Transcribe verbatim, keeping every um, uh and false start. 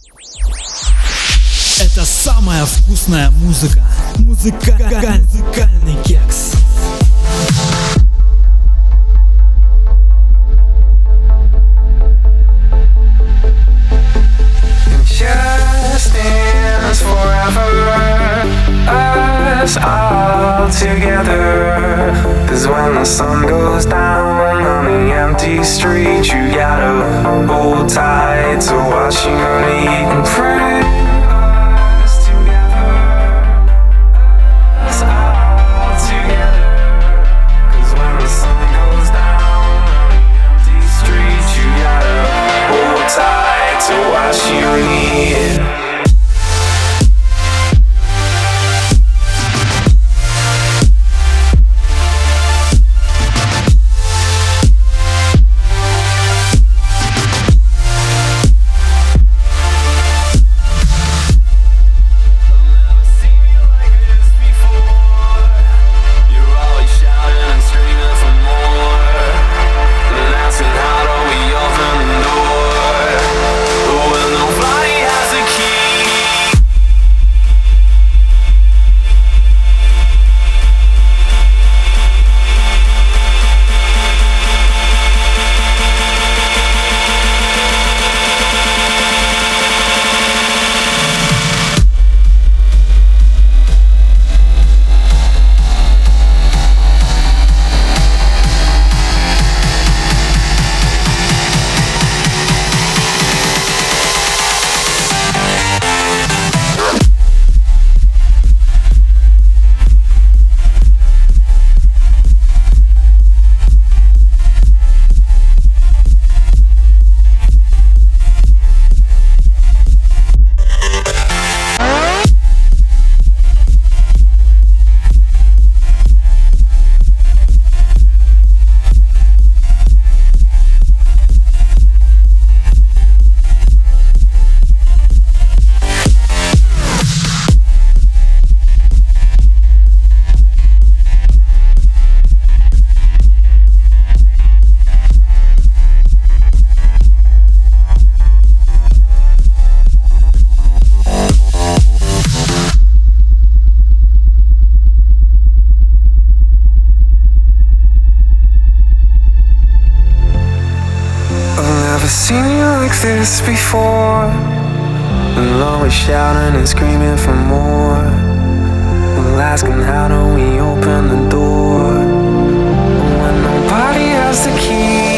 Это самая вкусная музыка. Музыка, музыкальный кекс. Us all together. 'Cause when the sun goes down on the empty street, you gotta hold tight to what you need and pray. Us together, us all together. 'Cause when the sun goes down on the empty street, you gotta hold tight to what you need. Never seen you like this before. We're always shouting and screaming for more. We're asking how do we open the door when nobody has the key.